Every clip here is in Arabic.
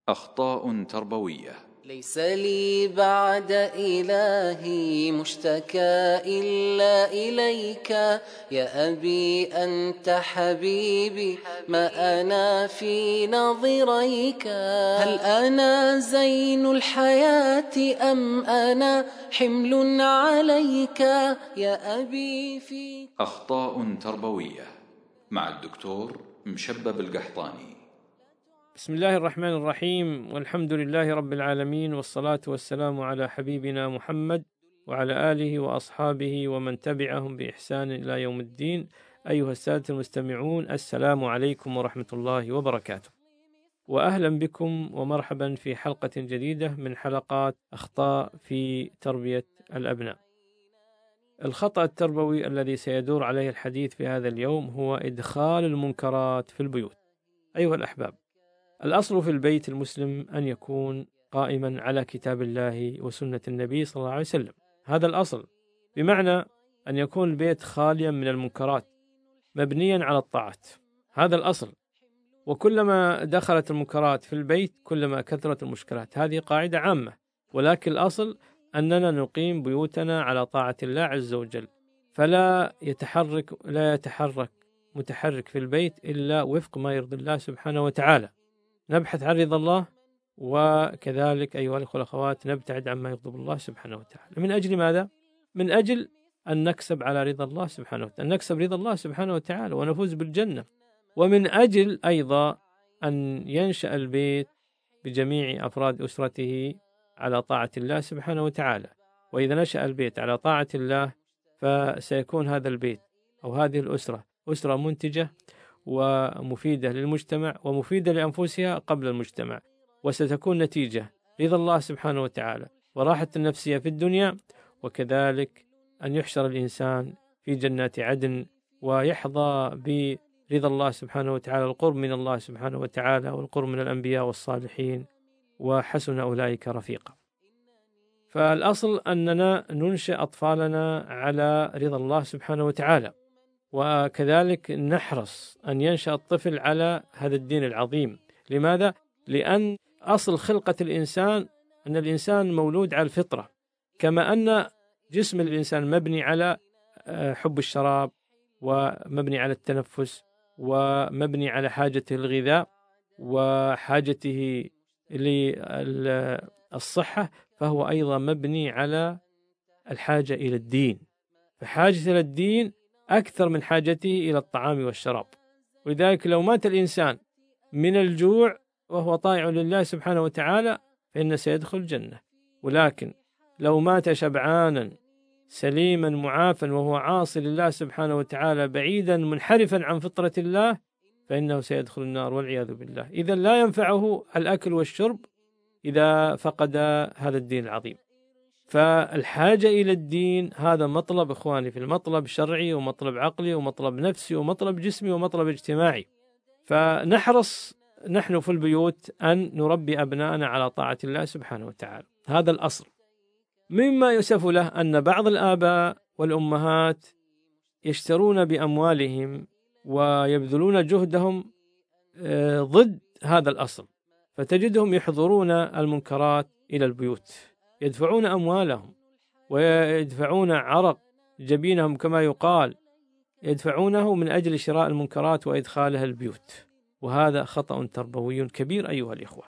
أخطاء تربوية. ليس لي بعد إلهي مشتكى إلا إليك يا أبي أنت حبيبي ما أنا في نظريك. هل أنا زين الحياة أم أنا حمل عليك يا أبي في أخطاء تربوية مع الدكتور مشبب القحطاني. بسم الله الرحمن الرحيم، والحمد لله رب العالمين، والصلاة والسلام على حبيبنا محمد وعلى آله وأصحابه ومن تبعهم بإحسان إلى يوم الدين. أيها السادة المستمعون، السلام عليكم ورحمة الله وبركاته، وأهلا بكم ومرحبا في حلقة جديدة من حلقات أخطاء في تربية الأبناء. الخطأ التربوي الذي سيدور عليه الحديث في هذا اليوم هو إدخال المنكرات في البيوت. أيها الأحباب، الأصل في البيت المسلم أن يكون قائما على كتاب الله وسنة النبي صلى الله عليه وسلم. هذا الأصل، بمعنى أن يكون البيت خاليا من المنكرات مبنيا على الطاعات. هذا الأصل، وكلما دخلت المنكرات في البيت كلما كثرت المشكلات. هذه قاعدة عامة، ولكن الأصل أننا نقيم بيوتنا على طاعة الله عز وجل، فلا يتحرك متحرك في البيت إلا وفق ما يرضي الله سبحانه وتعالى. نبحث عن رضا الله، وكذلك أيها الأخوة والأخوات نبتعد عما يغضب الله سبحانه وتعالى. من أجل ماذا؟ من أجل أن نكسب على رضا الله سبحانه وتعالى، أن نكسب رضا الله سبحانه وتعالى ونفوز بالجنة، ومن أجل أيضا أن ينشأ البيت بجميع أفراد أسرته على طاعة الله سبحانه وتعالى. وإذا نشأ البيت على طاعة الله فسيكون هذا البيت أو هذه الأسرة أسرة منتجة ومفيدة للمجتمع ومفيدة لأنفسها قبل المجتمع، وستكون نتيجة رضا الله سبحانه وتعالى وراحة النفسية في الدنيا، وكذلك أن يحشر الإنسان في جنات عدن ويحظى برضا الله سبحانه وتعالى، القرب من الله سبحانه وتعالى والقرب من الأنبياء والصالحين، وحسن أولئك رفيقا. فالأصل أننا ننشئ أطفالنا على رضا الله سبحانه وتعالى، وكذلك نحرص أن ينشأ الطفل على هذا الدين العظيم. لماذا؟ لأن أصل خلقة الإنسان أن الإنسان مولود على الفطرة، كما أن جسم الإنسان مبني على حب الشراب، ومبني على التنفس، ومبني على حاجته للغذاء وحاجته للصحة، فهو أيضا مبني على الحاجة إلى الدين، فحاجة إلى الدين أكثر من حاجته إلى الطعام والشراب. ولذلك لو مات الإنسان من الجوع وهو طائع لله سبحانه وتعالى فإنه سيدخل الجنة، ولكن لو مات شبعانا سليما معافا وهو عاصي لله سبحانه وتعالى بعيدا منحرفا عن فطرة الله فإنه سيدخل النار والعياذ بالله. إذا لا ينفعه الأكل والشرب إذا فقد هذا الدين العظيم. فالحاجة إلى الدين هذا مطلب إخواني، في المطلب شرعي ومطلب عقلي ومطلب نفسي ومطلب جسمي ومطلب اجتماعي. فنحرص نحن في البيوت أن نربي أبناءنا على طاعة الله سبحانه وتعالى، هذا الأصل. مما يؤسف له أن بعض الآباء والأمهات يشترون بأموالهم ويبذلون جهدهم ضد هذا الأصل، فتجدهم يحضرون المنكرات إلى البيوت، يدفعون أموالهم ويدفعون عرق جبينهم كما يقال، يدفعونه من أجل شراء المنكرات وإدخالها البيوت، وهذا خطأ تربوي كبير أيها الإخوة.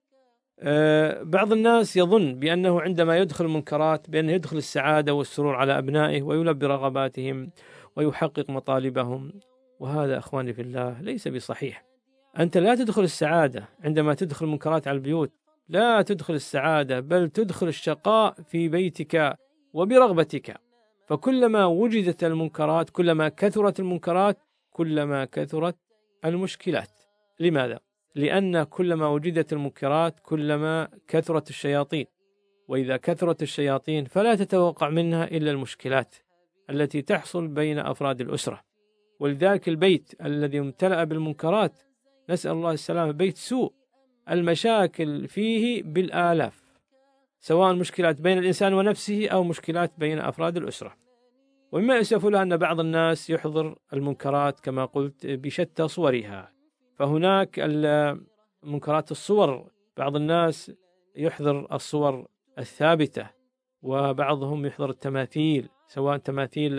بعض الناس يظن بأنه عندما يدخل المنكرات بأنه يدخل السعادة والسرور على أبنائه ويلبي رغباتهم ويحقق مطالبهم، وهذا أخواني في الله ليس بصحيح. أنت لا تدخل السعادة عندما تدخل المنكرات على البيوت، لا تدخل السعادة، بل تدخل الشقاء في بيتك وبرغبتك. فكلما وجدت المنكرات، كلما كثرت المنكرات، كلما كثرت المشكلات. لماذا؟ لأن كلما وجدت المنكرات كلما كثرت الشياطين، وإذا كثرت الشياطين فلا تتوقع منها إلا المشكلات التي تحصل بين أفراد الأسرة. ولذلك البيت الذي امتلأ بالمنكرات نسأل الله السلامة بيت سوء، المشاكل فيه بالآلاف، سواء مشكلات بين الإنسان ونفسه أو مشكلات بين أفراد الأسرة. ومما يؤسف له أن بعض الناس يحضر المنكرات كما قلت بشتى صورها، فهناك منكرات الصور بعض الناس يحضر الصور الثابتة، وبعضهم يحضر التماثيل، سواء تماثيل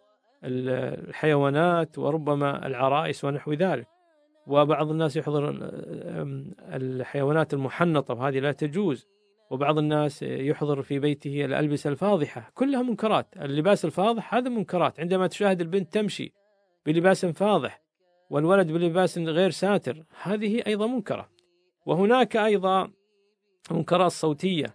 الحيوانات وربما العرائس ونحو ذلك. وبعض الناس يحضر الحيوانات المحنطة، وهذه لا تجوز. وبعض الناس يحضر في بيته الألبسة الفاضحة، كلها منكرات. اللباس الفاضح هذا منكرات، عندما تشاهد البنت تمشي بلباس فاضح والولد بلباس غير ساتر، هذه أيضا منكرة. وهناك أيضا منكرات صوتية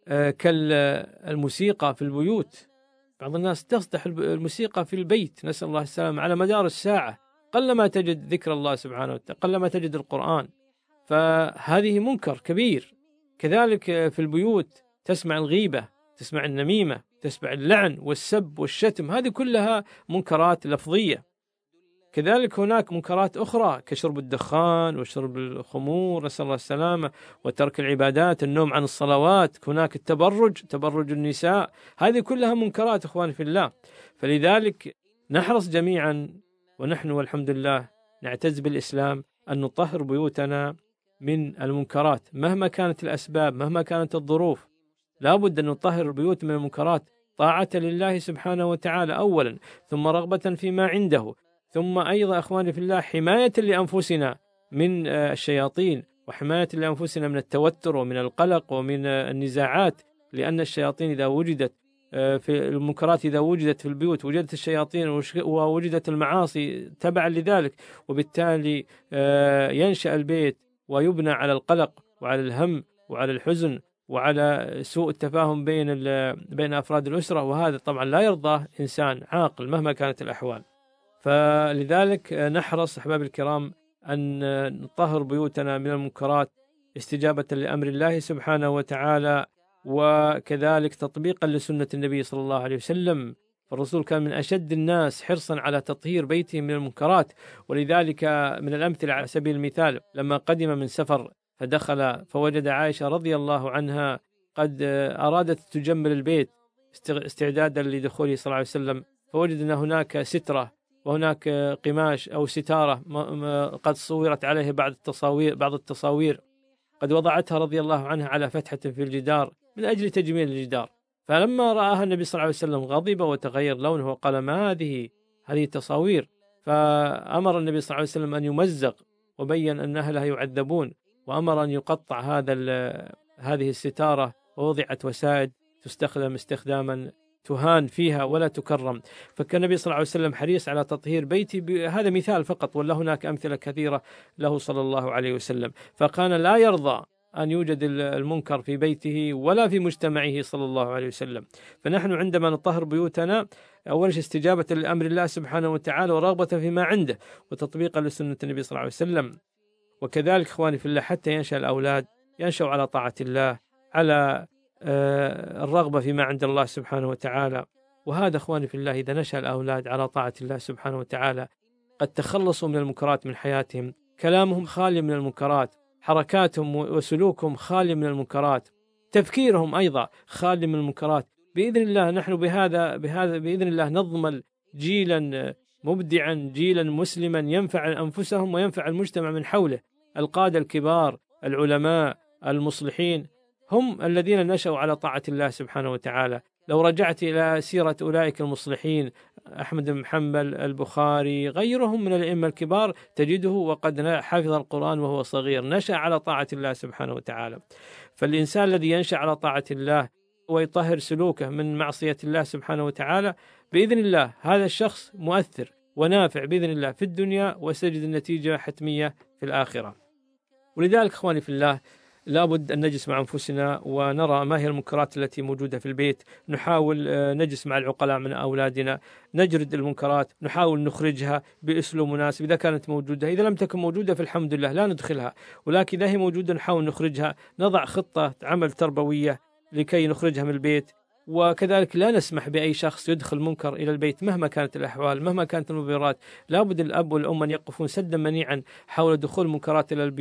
كالموسيقى في البيوت. بعض الناس تصدح الموسيقى في البيت، نسأل الله السلامة، على مدار الساعة، قلما تجد ذكر الله سبحانه وتعالى، قلما تجد القرآن، فهذه منكر كبير. كذلك في البيوت تسمع الغيبة، تسمع النميمة، تسمع اللعن والسب والشتم، هذه كلها منكرات لفظية. كذلك هناك منكرات أخرى كشرب الدخان وشرب الخمور، نسأل الله السلامة، وترك العبادات، النوم عن الصلوات، هناك تبرج النساء، هذه كلها منكرات إخواني في الله. فلذلك نحرص جميعا، ونحن والحمد لله نعتز بالإسلام، أن نطهر بيوتنا من المنكرات مهما كانت الأسباب، مهما كانت الظروف. لا بد أن نطهر البيوت من المنكرات طاعة لله سبحانه وتعالى أولا، ثم رغبة فيما عنده، ثم أيضا أخواني في الله حماية لأنفسنا من الشياطين، وحماية لأنفسنا من التوتر ومن القلق ومن النزاعات. لأن الشياطين إذا وجدت في المنكرات، إذا وجدت في البيوت، وجدت الشياطين ووجدت المعاصي تبعا لذلك، وبالتالي ينشأ البيت ويبنى على القلق وعلى الهم وعلى الحزن وعلى سوء التفاهم بين أفراد الأسرة، وهذا طبعا لا يرضاه إنسان عاقل مهما كانت الأحوال. فلذلك نحرص أحباب الكرام أن نطهر بيوتنا من المنكرات استجابة لأمر الله سبحانه وتعالى، وكذلك تطبيقا لسنة النبي صلى الله عليه وسلم. فالرسول كان من أشد الناس حرصا على تطهير بيته من المنكرات. ولذلك من الأمثلة على سبيل المثال، لما قدم من سفر فدخل فوجد عائشة رضي الله عنها قد أرادت تجمل البيت استعدادا لدخوله صلى الله عليه وسلم، فوجد أن هناك سترة وهناك قماش أو ستارة قد صورت عليه بعض التصاوير قد وضعتها رضي الله عنها على فتحة في الجدار من أجل تجميل الجدار. فلما رآها النبي صلى الله عليه وسلم غضب وتغير لونه وقال: ما هذه تصاوير؟ فأمر النبي صلى الله عليه وسلم أن يمزق، وبين أن أهلها يعذبون، وأمر أن يقطع هذه الستارة، ووضعت وسائد تستخدم استخداما تهان فيها ولا تكرم. فكان النبي صلى الله عليه وسلم حريص على تطهير بيتي. هذا مثال فقط، ولا هناك أمثلة كثيرة له صلى الله عليه وسلم. فكان لا يرضى أن يوجد المنكر في بيته ولا في مجتمعه صلى الله عليه وسلم. فنحن عندما نطهر بيوتنا، أول شيء استجابة لأمر الله سبحانه وتعالى ورغبة فيما عنده، وتطبيقا لسنة النبي صلى الله عليه وسلم. وكذلك إخواني في الله حتى ينشأ الأولاد ينشأوا على طاعة الله، على الرغبة فيما عند الله سبحانه وتعالى. وهذا إخواني في الله إذا نشأ الأولاد على طاعة الله سبحانه وتعالى قد تخلصوا من المنكرات من حياتهم، كلامهم خالي من المنكرات، حركاتهم وسلوكهم خالي من المنكرات، تفكيرهم أيضا خالي من المنكرات. بإذن الله نحن بهذا بإذن الله نضمن جيلا مبدعا، جيلا مسلما ينفع أنفسهم وينفع المجتمع من حوله. القادة الكبار، العلماء، المصلحين، هم الذين نشأوا على طاعة الله سبحانه وتعالى. لو رجعت إلى سيرة أولئك المصلحين، أحمد بن حنبل، البخاري، غيرهم من الأئمة الكبار، تجده وقد حفظ القرآن وهو صغير، نشأ على طاعة الله سبحانه وتعالى. فالإنسان الذي ينشأ على طاعة الله ويطهر سلوكه من معصية الله سبحانه وتعالى، بإذن الله هذا الشخص مؤثر ونافع بإذن الله في الدنيا، وسيجد النتيجة حتمية في الآخرة. ولذلك إخواني في الله لابد أن نجلس مع أنفسنا ونرى ما هي المنكرات التي موجودة في البيت. نحاول نجلس مع العقلاء من أولادنا، نجرد المنكرات، نحاول نخرجها بأسلوب مناسب إذا كانت موجودة. إذا لم تكن موجودة فالحمد لله لا ندخلها، ولكن إذا هي موجودة نحاول نخرجها، نضع خطة عمل تربوية لكي نخرجها من البيت. وكذلك لا نسمح بأي شخص يدخل منكر إلى البيت مهما كانت الأحوال، مهما كانت المبررات. لابد الأب والأم أن يقفون سدا منيعا حول دخول منكرات إلى البيوت،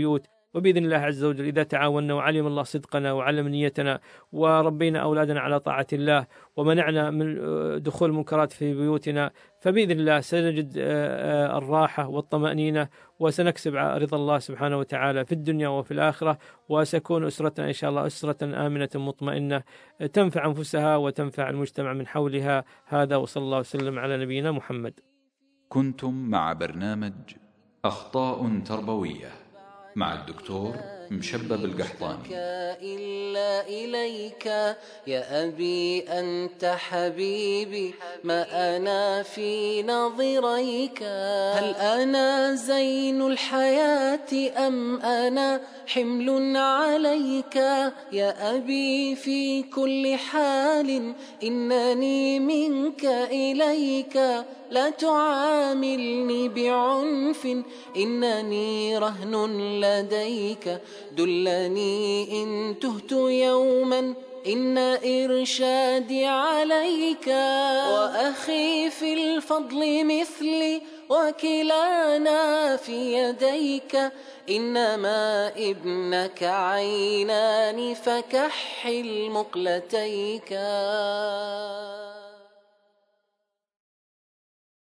وبإذن الله عز وجل إذا تعاوننا وعلم الله صدقنا وعلم نيتنا وربينا أولادنا على طاعة الله ومنعنا من دخول المنكرات في بيوتنا، فبإذن الله سنجد الراحة والطمأنينة، وسنكسب رضا الله سبحانه وتعالى في الدنيا وفي الآخرة، وسكون أسرتنا إن شاء الله أسرة آمنة مطمئنة تنفع أنفسها وتنفع المجتمع من حولها. هذا وصلى الله وسلم على نبينا محمد. كنتم مع برنامج أخطاء تربوية مع الدكتور مشبب القحطاني. إلا إليك يا أبي أنت حبيبي، ما أنا في نظريك. هل أنا زين الحياة أم أنا حمل عليك؟ يا أبي في كل حال إنني منك إليك، لا تعاملني بعنف إنني رهن لديك. دلني إن تهت يوما إن إرشادي عليك، وأخي في الفضل مثلي وكلانا في يديك. إنما ابنك عينان فكحل مقلتيك.